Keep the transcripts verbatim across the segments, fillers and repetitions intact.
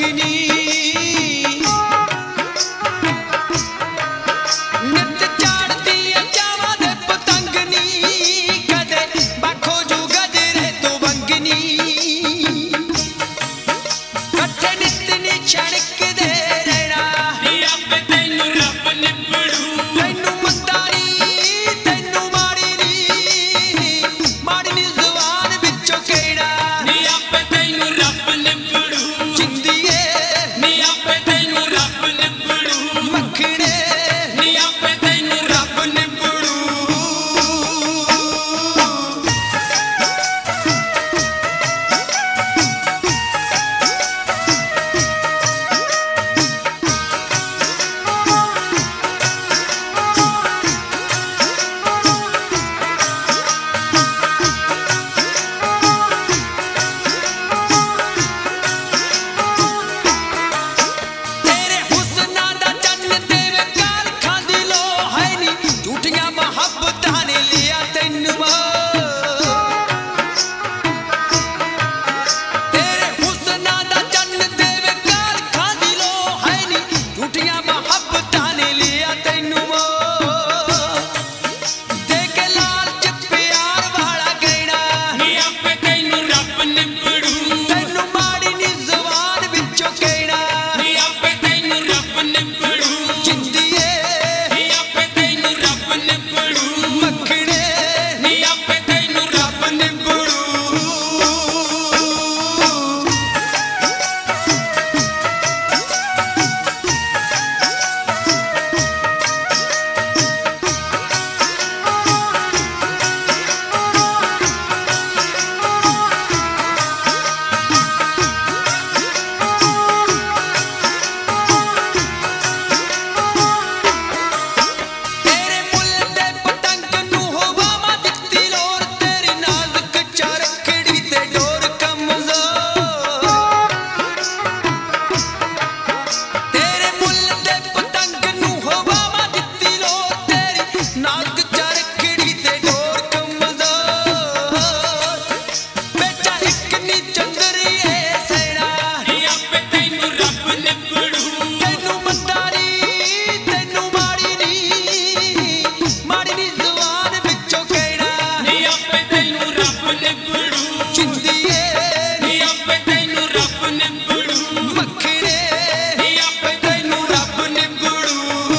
नी नित झाड़दी चावां दे पतंग नी कदे बाखो जू गजरे तो बंग नी कट्ठे नित नी छड़कदे रहना नी आपे तैनू रब निबड़ू तैनू मंदारी तैनू माड़ी नी माड़ी नी ज़ुबान विचों केड़ा नी आपे तैनू रब निबड़ू जिंदीए नी आपे तैनू रब निबड़ू मखणे नी आपे तैनू रब निबड़ू तेरे हुस्ना दा चन्न तेरे काल खांदी लो है नी झूठियां मोहब्बतां ने लिया तैनू तेरे हुस्ना दा चन्न तेरे काल खांदी लो है नी झूठियां मोहब्बतां ने लिया तैनू दे के लालच प्यार वाला गैड़ा नी आपे तैनू रब निबड़ू तैनू माड़ी नी ज़ुबान विचों केड़ा नी आपे तैनू रब निबड़ू जिंदीए नी आपे तैनू रब निबड़ू मखणे नी आपे तैनू रब निबड़ू तेरे मुੱਲ दे पतंग नू हवावां दित्ती लोर तेरी नाजुक चरखड़ी ते डोर कमज़ोर तेरे मुੱਲ दे पतंग नू हवावां दित्ती लोर तेरी नाजुक चरखड़ी ते डोर कमज़ोर बेटा इक नी चंदरी ए सैना नी आपे तैनू रब निबड़ू तैनू मंदारी तैनू माड़ी नी माड़ी नी ज़ुबान विचों केड़ा नी आपे तैनू रब निबड़ू जिंदीए नी आपे तैनू रब निबड़ू मखणे नी आपे तैनू रब निबड़ू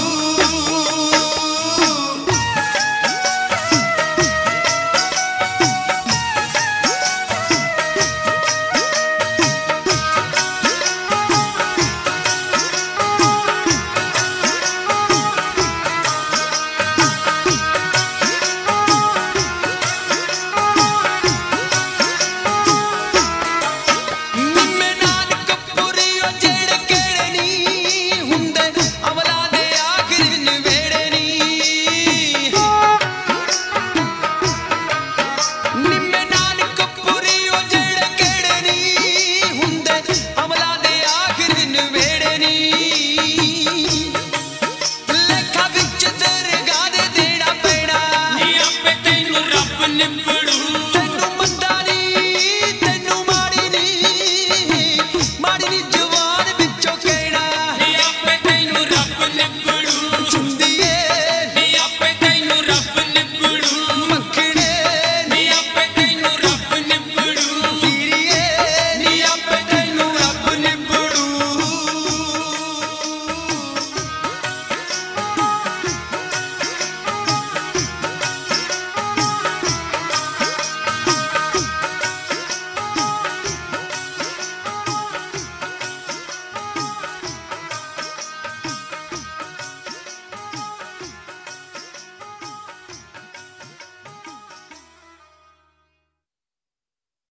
निम्मे नानक पुरी ओ जेड़े केड़े नी हुंदे अमला दे आखिर नवेड़े नी निम्मे नानक पुरी ओ जेड़े केड़े नी हुंदे अमला दे आखिर नवेड़े नी